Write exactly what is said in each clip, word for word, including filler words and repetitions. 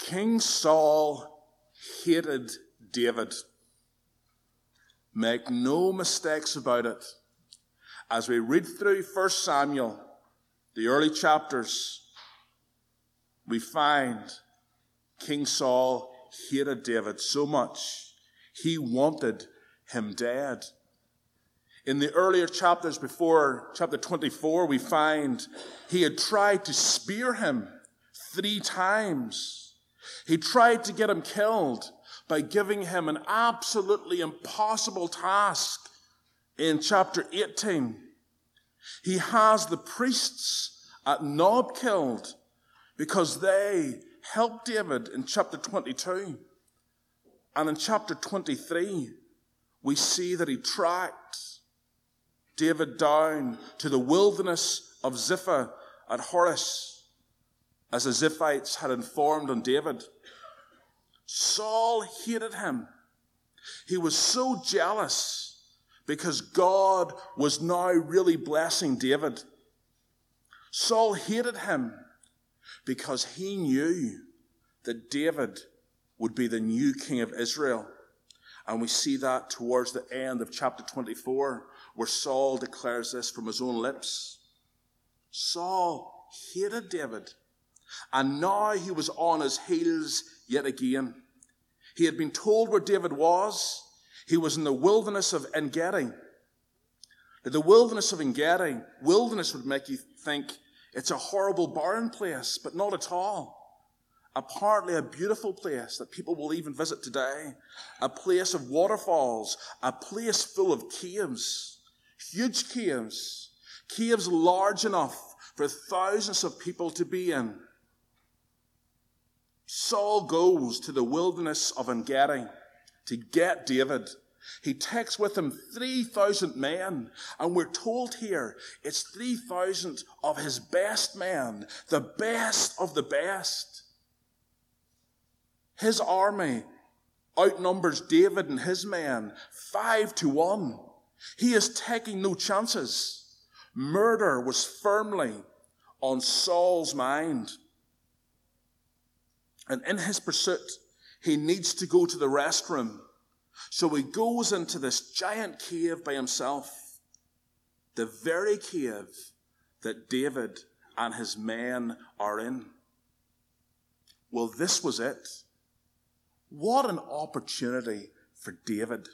King Saul hated David. Make no mistakes about it. As we read through First Samuel, the early chapters, we find King Saul hated David so much, he wanted him dead. In the earlier chapters before chapter twenty-four, we find he had tried to spear him three times. He tried to get him killed by giving him an absolutely impossible task in chapter eighteen. He has the priests at Nob killed because they helped David in chapter twenty-two. And in chapter twenty-three, we see that he tracked David down to the wilderness of Ziph at Horesh, as the Ziphites had informed on David. Saul hated him. He was so jealous because God was now really blessing David. Saul hated him because he knew that David would be the new king of Israel. And we see that towards the end of chapter twenty-four, where Saul declares this from his own lips. Saul hated David, and now he was on his heels yet again. He had been told where David was. He was in the wilderness of En-Gedi. The wilderness of En-Gedi, wilderness would make you think it's a horrible, barren place, but not at all. Apparently a beautiful place that people will even visit today. A place of waterfalls, a place full of caves, huge caves, caves large enough for thousands of people to be in. Saul goes to the wilderness of En-Gedi to get David. He takes with him three thousand men, and we're told here it's three thousand of his best men, the best of the best. His army outnumbers David and his men five to one. He is taking no chances. Murder was firmly on Saul's mind. And in his pursuit, he needs to go to the restroom. So he goes into this giant cave by himself. The very cave that David and his men are in. Well, this was it. What an opportunity for David.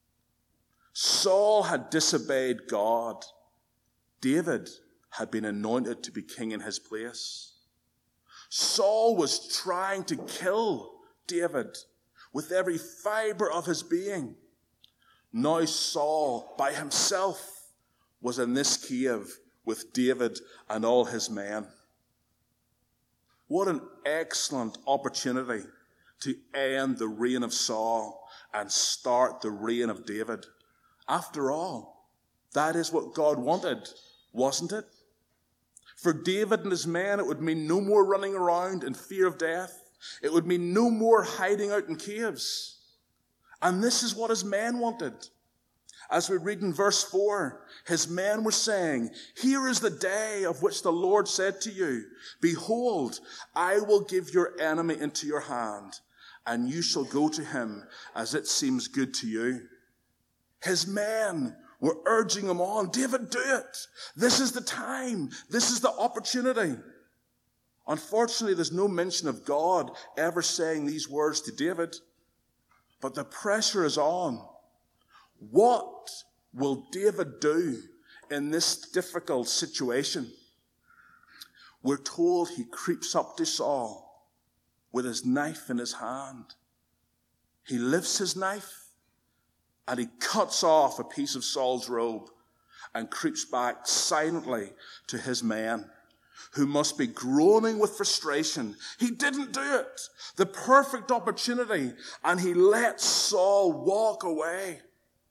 Saul had disobeyed God. David had been anointed to be king in his place. Saul was trying to kill David with every fiber of his being. Now Saul, by himself, was in this cave with David and all his men. What an excellent opportunity to end the reign of Saul and start the reign of David. After all, that is what God wanted, wasn't it? For David and his men, it would mean no more running around in fear of death. It would mean no more hiding out in caves. And this is what his men wanted. As we read in verse four, his men were saying, "Here is the day of which the Lord said to you, behold, I will give your enemy into your hand, and you shall go to him as it seems good to you." His men were urging him on. David, do it. This is the time. This is the opportunity. Unfortunately, there's no mention of God ever saying these words to David. But the pressure is on. What will David do in this difficult situation? We're told he creeps up to Saul with his knife in his hand. He lifts his knife and he cuts off a piece of Saul's robe and creeps back silently to his men, who must be groaning with frustration. He didn't do it. The perfect opportunity, and he lets Saul walk away.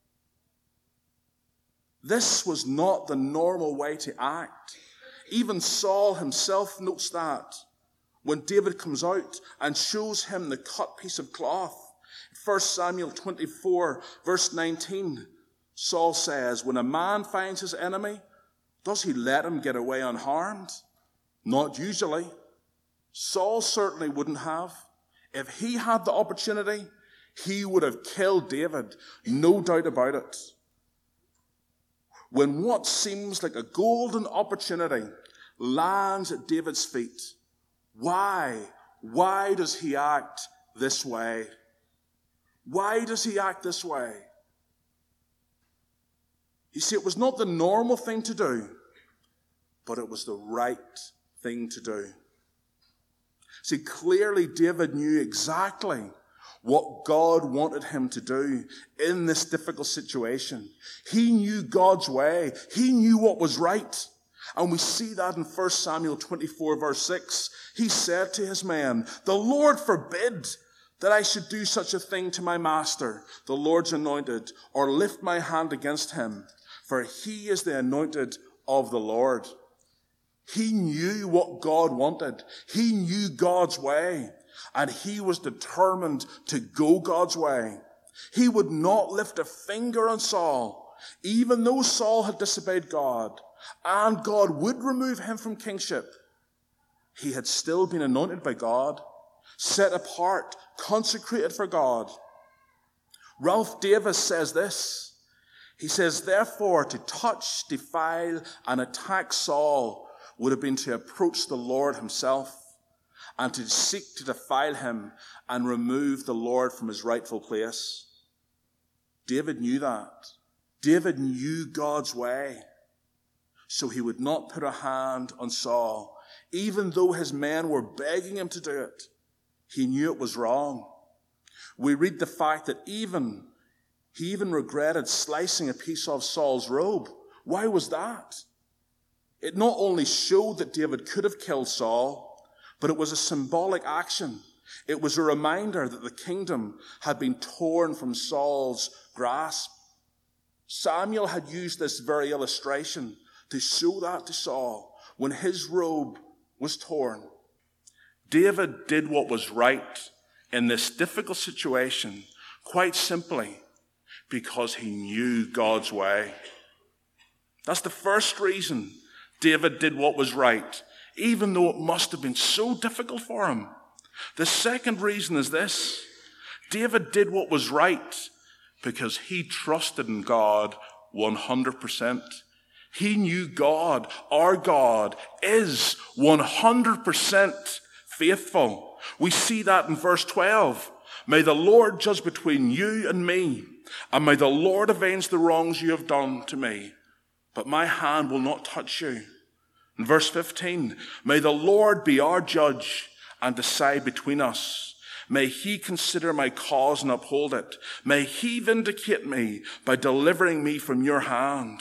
This was not the normal way to act. Even Saul himself notes that when David comes out and shows him the cut piece of cloth. First Samuel twenty-four, verse nineteen, Saul says, when a man finds his enemy, does he let him get away unharmed? Not usually. Saul certainly wouldn't have. If he had the opportunity, he would have killed David, no doubt about it. When what seems like a golden opportunity lands at David's feet, why, why does he act this way? Why does he act this way? You see, it was not the normal thing to do, but it was the right thing to do. See, clearly David knew exactly what God wanted him to do in this difficult situation. He knew God's way. He knew what was right. And we see that in First Samuel twenty-four, verse six. He said to his men, "The Lord forbid that I should do such a thing to my master, the Lord's anointed, or lift my hand against him, for he is the anointed of the Lord." He knew what God wanted. He knew God's way. And he was determined to go God's way. He would not lift a finger on Saul, even though Saul had disobeyed God, and God would remove him from kingship. He had still been anointed by God, set apart, consecrated for God. Ralph Davis says this. He says, "Therefore, to touch, defile, and attack Saul would have been to approach the Lord himself, and to seek to defile him and remove the Lord from his rightful place." David knew that. David knew God's way. So he would not put a hand on Saul, even though his men were begging him to do it. He knew it was wrong. We read the fact that even he even regretted slicing a piece of Saul's robe. Why was that? It not only showed that David could have killed Saul, but it was a symbolic action. It was a reminder that the kingdom had been torn from Saul's grasp. Samuel had used this very illustration to show that to Saul when his robe was torn. David did what was right in this difficult situation, quite simply because he knew God's way. That's the first reason David did what was right, even though it must have been so difficult for him. The second reason is this. David did what was right because he trusted in God one hundred percent. He knew God, our God, is one hundred percent faithful. We see that in verse twelve. "May the Lord judge between you and me, and may the Lord avenge the wrongs you have done to me. But my hand will not touch you." In verse fifteen, "May the Lord be our judge and decide between us. May he consider my cause and uphold it. May he vindicate me by delivering me from your hand."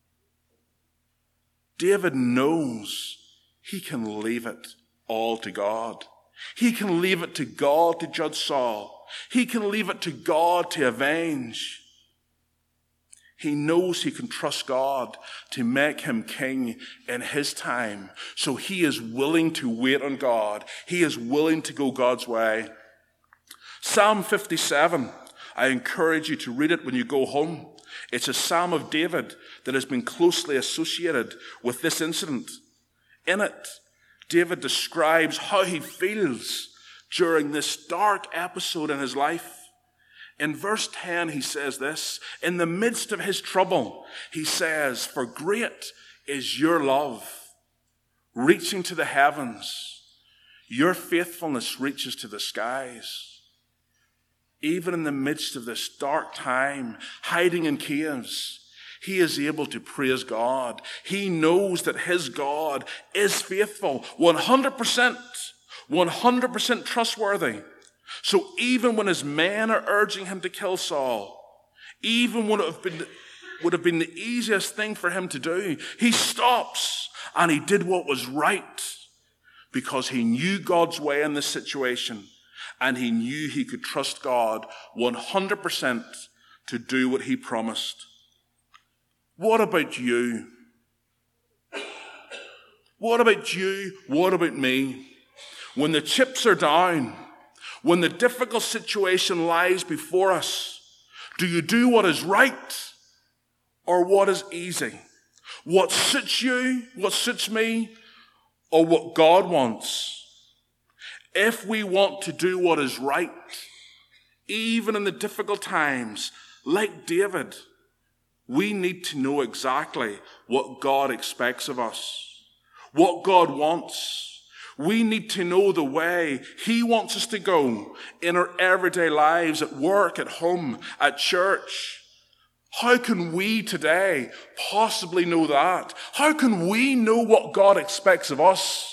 David knows he can leave it all to God. He can leave it to God to judge Saul. He can leave it to God to avenge. He knows he can trust God to make him king in his time. So he is willing to wait on God. He is willing to go God's way. Psalm fifty-seven, I encourage you to read it when you go home. It's a psalm of David that has been closely associated with this incident. In it, David describes how he feels during this dark episode in his life. In verse ten, he says this, in the midst of his trouble, he says, "For great is your love, reaching to the heavens. Your faithfulness reaches to the skies." Even in the midst of this dark time, hiding in caves, he is able to praise God. He knows that his God is faithful, one hundred percent, one hundred percent trustworthy. So even when his men are urging him to kill Saul, even when it would have been, would have been the easiest thing for him to do, he stops and he did what was right because he knew God's way in this situation and he knew he could trust God one hundred percent to do what he promised. What about you? What about you? What about me? When the chips are down, when the difficult situation lies before us, do you do what is right or what is easy? What suits you, what suits me, or what God wants? if we want to do what is right, even in the difficult times, like David, we need to know exactly what God expects of us, what God wants. We need to know the way he wants us to go in our everyday lives, at work, at home, at church. How can we today possibly know that? How can we know what God expects of us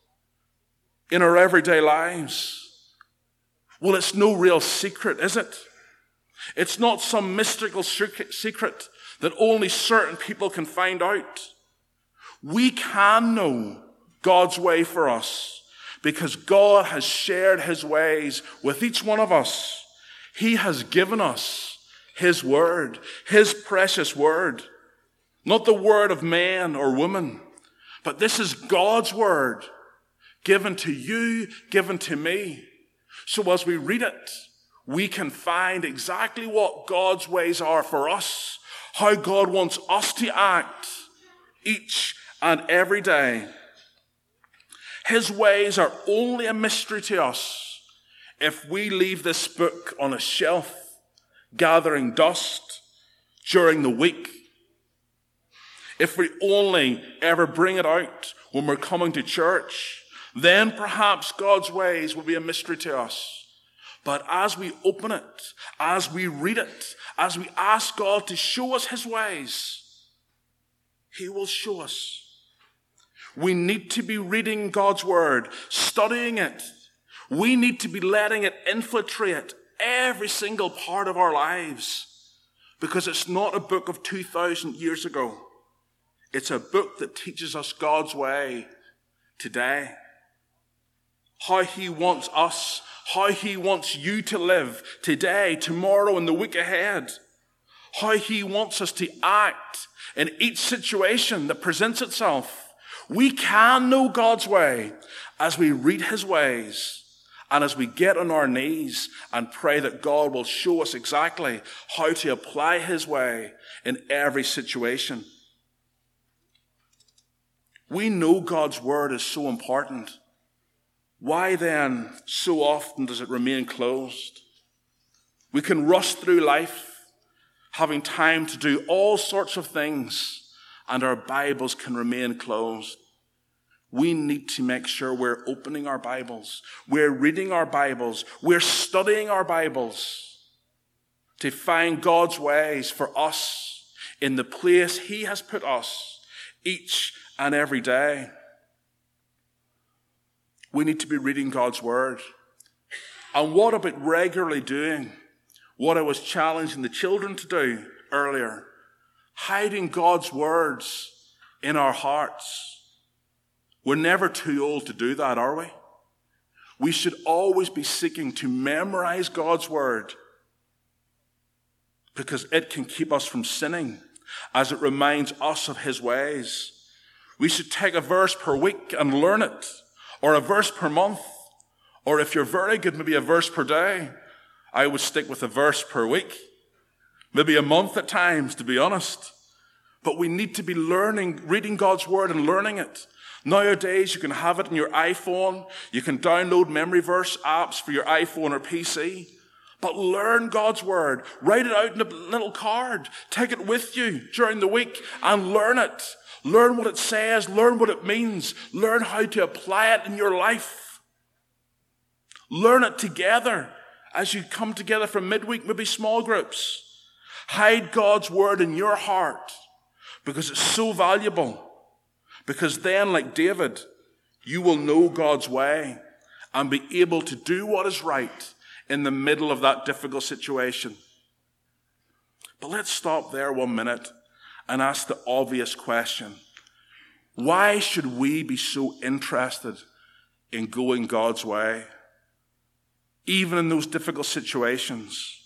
in our everyday lives? Well, it's no real secret, is it? It's not some mystical secret that only certain people can find out. We can know God's way for us because God has shared his ways with each one of us. He has given us his word, his precious word. Not the word of man or woman, but this is God's word given to you, given to me. So as we read it, we can find exactly what God's ways are for us, how God wants us to act each and every day. His ways are only a mystery to us if we leave this book on a shelf, gathering dust during the week. If we only ever bring it out when we're coming to church, then perhaps God's ways will be a mystery to us. But as we open it, as we read it, as we ask God to show us his ways, he will show us. We need to be reading God's word, studying it. We need to be letting it infiltrate every single part of our lives, because it's not a book of two thousand years ago. It's a book that teaches us God's way today. How he wants us, how he wants you to live today, tomorrow, and the week ahead. How he wants us to act in each situation that presents itself. We can know God's way as we read his ways and as we get on our knees and pray that God will show us exactly how to apply his way in every situation. We know God's word is so important. Why then so often does it remain closed? We can rush through life having time to do all sorts of things, and our Bibles can remain closed. We need to make sure we're opening our Bibles, we're reading our Bibles, we're studying our Bibles to find God's ways for us in the place he has put us each and every day. We need to be reading God's word. And what about regularly doing what I was challenging the children to do earlier? Hiding God's words in our hearts. We're never too old to do that, are we? We should always be seeking to memorize God's word because it can keep us from sinning as it reminds us of his ways. We should take a verse per week and learn it, or a verse per month, or if you're very good, maybe a verse per day. I would stick with a verse per week, maybe a month at times, to be honest. But we need to be learning, reading God's word and learning it. Nowadays, you can have it in your iPhone. You can download memory verse apps for your iPhone or P C. But learn God's word. Write it out in a little card. Take it with you during the week and learn it. Learn what it says. Learn what it means. Learn how to apply it in your life. Learn it together as you come together for midweek, maybe small groups. Hide God's word in your heart because it's so valuable. Because then, like David, you will know God's way and be able to do what is right in the middle of that difficult situation. But let's stop there one minute and ask the obvious question. Why should we be so interested in going God's way, even in those difficult situations?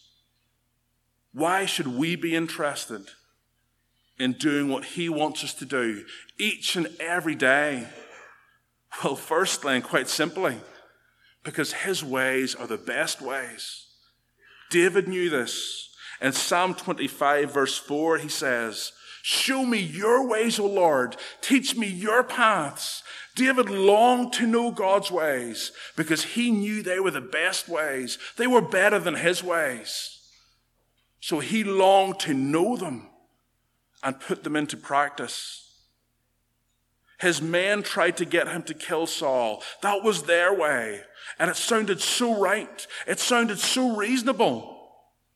Why should we be interested in doing what he wants us to do each and every day? Well, firstly, and quite simply, because his ways are the best ways. David knew this. In Psalm twenty-five, verse four, he says, "Show me your ways, O Lord. Teach me your paths. David longed to know God's ways because he knew they were the best ways. They were better than his ways. So he longed to know them and put them into practice. His men tried to get him to kill Saul. That was their way. And it sounded so right. It sounded so reasonable.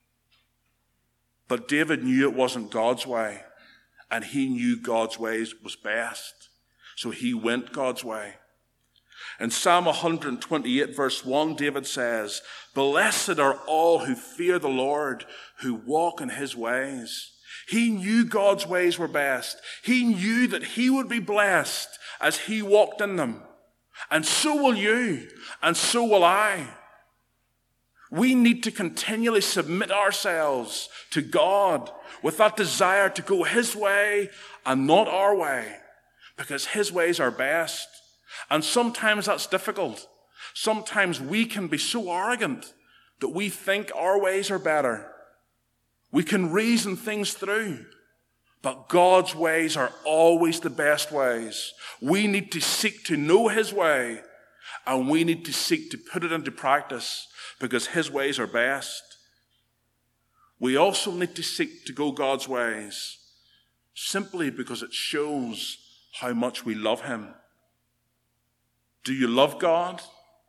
But David knew it wasn't God's way. And he knew God's ways was best. So he went God's way. In Psalm one twenty-eight verse one, David says, "Blessed are all who fear the Lord, who walk in his ways." He knew God's ways were best. He knew that he would be blessed as he walked in them. And so will you, and so will I. We need to continually submit ourselves to God with that desire to go his way and not our way, because his ways are best. And sometimes that's difficult. Sometimes we can be so arrogant that we think our ways are better. We can reason things through, but God's ways are always the best ways. We need to seek to know his way, and we need to seek to put it into practice because his ways are best. We also need to seek to go God's ways simply because it shows how much we love him. Do you love God?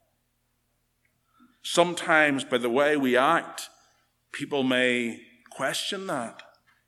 Sometimes by the way we act, people may question that.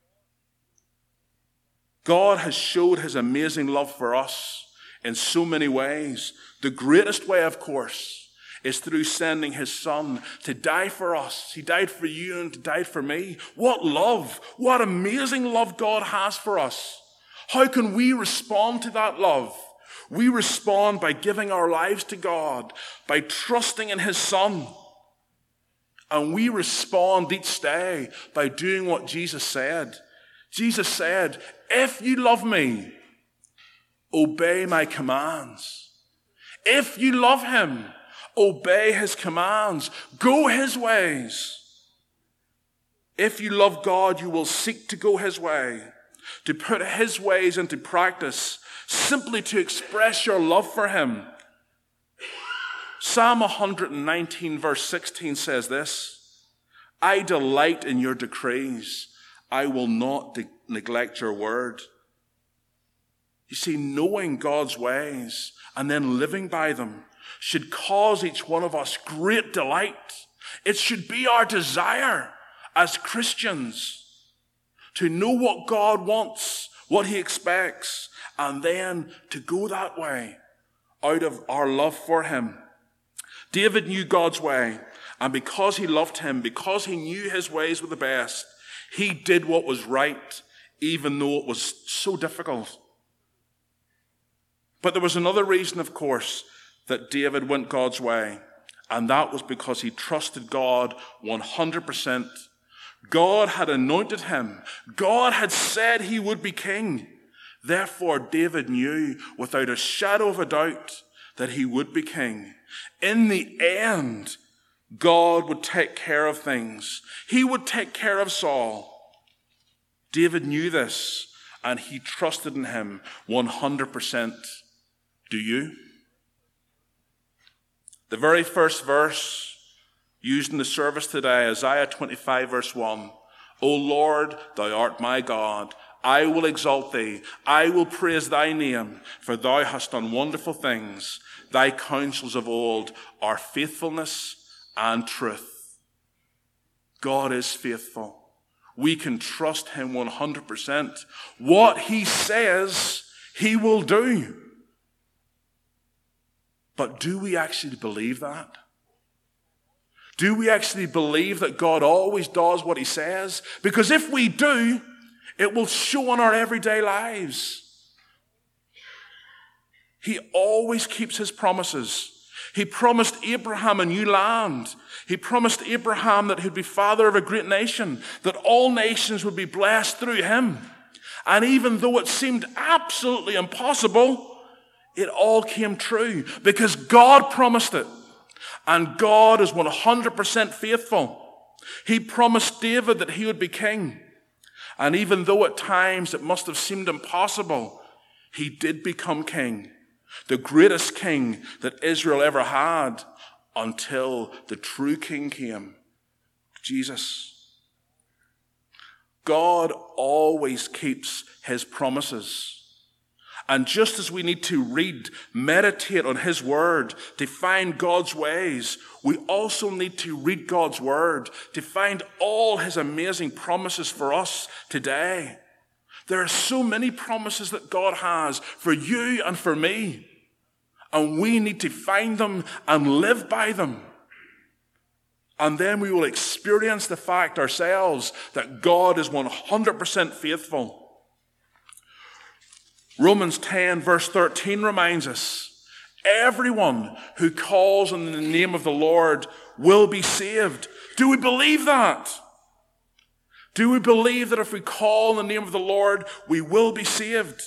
God has showed his amazing love for us in so many ways. The greatest way, of course, is through sending his son to die for us. He died for you and he died for me. What love, what amazing love God has for us. How can we respond to that love? We respond by giving our lives to God, by trusting in his son. And we respond each day by doing what Jesus said. Jesus said, "If you love me, obey my commands." If you love him, obey his commands. Go his ways. If you love God, you will seek to go his way, to put his ways into practice, simply to express your love for him. Psalm one nineteen verse sixteen says this, "I delight in your decrees. I will not de- neglect your word." You see, knowing God's ways and then living by them should cause each one of us great delight. It should be our desire as Christians to know what God wants, what he expects, and then to go that way out of our love for him. David knew God's way, and because he loved him, because he knew his ways were the best, he did what was right, even though it was so difficult. But there was another reason, of course, that David went God's way, and that was because he trusted God one hundred percent. God had anointed him. God had said he would be king. Therefore, David knew without a shadow of a doubt that he would be king. In the end, God would take care of things. He would take care of Saul. David knew this, and he trusted in him one hundred percent. Do you? The very first verse used in the service today, Isaiah twenty-five verse one. "O Lord, thou art my God. I will exalt thee. I will praise thy name, for thou hast done wonderful things. Thy counsels of old are faithfulness and truth." God is faithful. We can trust him one hundred percent. What he says, he will do. But do we actually believe that? Do we actually believe that God always does what he says? Because if we do, it will show in our everyday lives. He always keeps his promises. He promised Abraham a new land. He promised Abraham that he'd be father of a great nation, that all nations would be blessed through him. And even though it seemed absolutely impossible, it all came true because God promised it. And God is one hundred percent faithful. He promised David that he would be king. And even though at times it must have seemed impossible, he did become king. the greatest king that Israel ever had, until the true king came, Jesus. God always keeps his promises. And just as we need to read, meditate on his word to find God's ways, we also need to read God's word to find all his amazing promises for us today. There are so many promises that God has for you and for me, and we need to find them and live by them. And then we will experience the fact ourselves that God is one hundred percent faithful. Romans ten verse thirteen reminds us, everyone who calls on the name of the Lord will be saved. Do we believe that? Do we believe that if we call on the name of the Lord, we will be saved?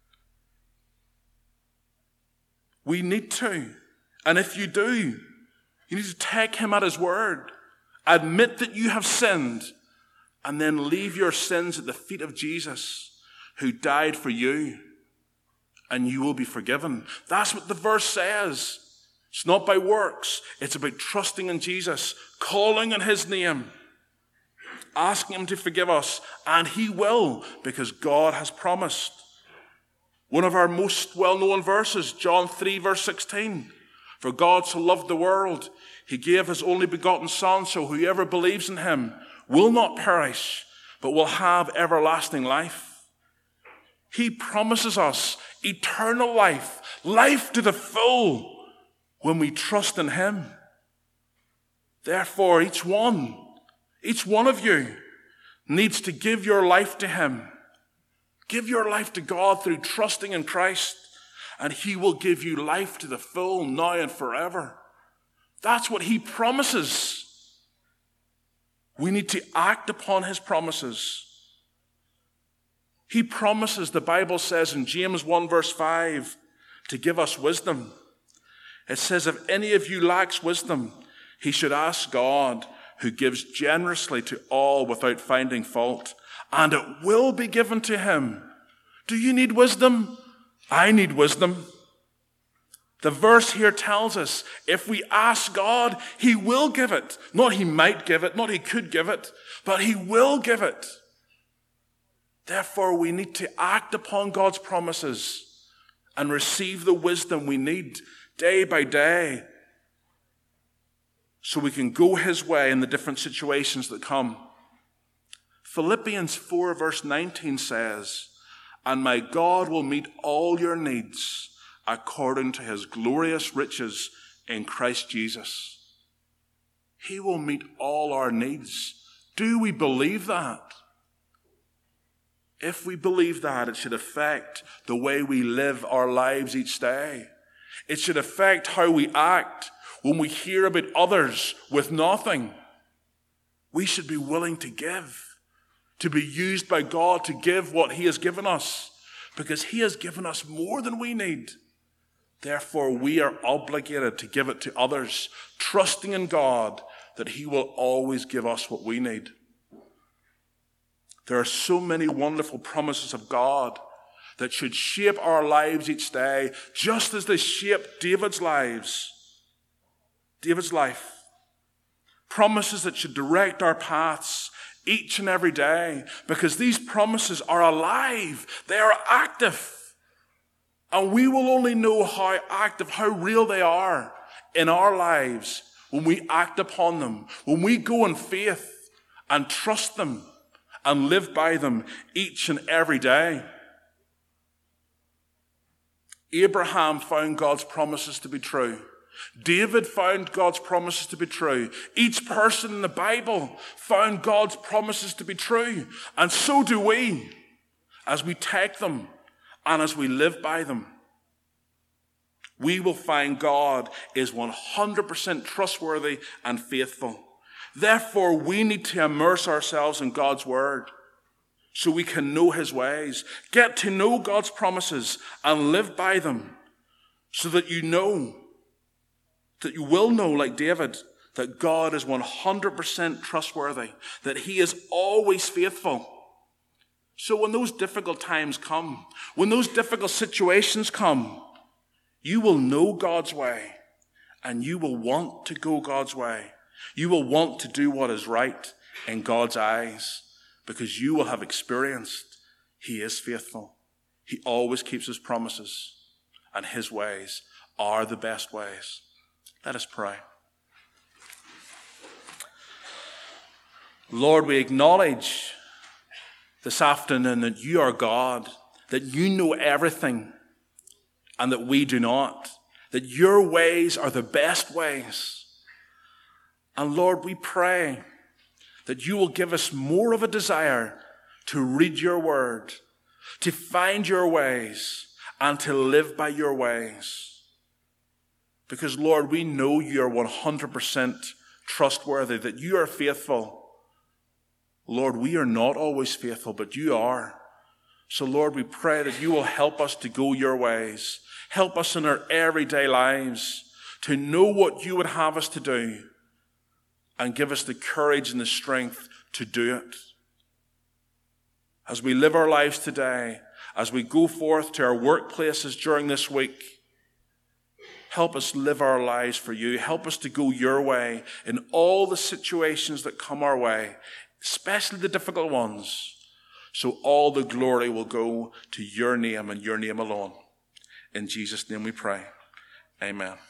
We need to. And if you do, you need to take him at his word. Admit that you have sinned, and then leave your sins at the feet of Jesus, who died for you, and you will be forgiven. That's what the verse says. It's not by works. It's about trusting in Jesus, calling on his name, asking him to forgive us, and he will, because God has promised. One of our most well-known verses, John three verse sixteen. For God so loved the world, he gave his only begotten Son, so whoever believes in him will not perish, but will have everlasting life. He promises us eternal life, life to the full, when we trust in him. Therefore, each one, each one of you needs to give your life to him. Give your life to God through trusting in Christ, and he will give you life to the full now and forever. That's what he promises. We need to act upon his promises. He promises, the Bible says in James one verse five, to give us wisdom. It says, if any of you lacks wisdom, he should ask God, who gives generously to all without finding fault, and it will be given to him. Do you need wisdom? I need wisdom. The verse here tells us if we ask God, he will give it. Not he might give it, not he could give it, but he will give it. Therefore, we need to act upon God's promises and receive the wisdom we need day by day so we can go his way in the different situations that come. Philippians four verse nineteen says, and my God will meet all your needs according to his glorious riches in Christ Jesus. He will meet all our needs. Do we believe that? If we believe that, it should affect the way we live our lives each day. It should affect how we act when we hear about others with nothing. We should be willing to give, to be used by God to give what he has given us, because he has given us more than we need. Therefore, we are obligated to give it to others, trusting in God that he will always give us what we need. There are so many wonderful promises of God that should shape our lives each day, just as they shaped David's lives, David's life. Promises that should direct our paths each and every day, because these promises are alive. They are active. And we will only know how active, how real they are in our lives when we act upon them, when we go in faith and trust them and live by them each and every day. Abraham found God's promises to be true. David found God's promises to be true. Each person in the Bible found God's promises to be true. And so do we, as we take them and as we live by them. We will find God is one hundred percent trustworthy and faithful. Therefore, we need to immerse ourselves in God's word so we can know his ways, get to know God's promises and live by them, so that you know, that you will know, like David, that God is one hundred percent trustworthy, that he is always faithful. So when those difficult times come, when those difficult situations come, You will know God's way, and you will want to go God's way. You will want to do what is right in God's eyes, because you will have experienced he is faithful. He always keeps his promises, and his ways are the best ways. Let us pray. Lord, we acknowledge this afternoon that you are God, that you know everything, and that we do not, that your ways are the best ways. And Lord, we pray that you will give us more of a desire to read your word, to find your ways, and to live by your ways. Because, Lord, we know you are one hundred percent trustworthy, that you are faithful. Lord, we are not always faithful, but you are. So, Lord, we pray that you will help us to go your ways. Help us in our everyday lives to know what you would have us to do, and give us the courage and the strength to do it. As we live our lives today, as we go forth to our workplaces during this week, help us live our lives for you. Help us to go your way in all the situations that come our way, especially the difficult ones, so all the glory will go to your name and your name alone. In Jesus' name we pray. Amen.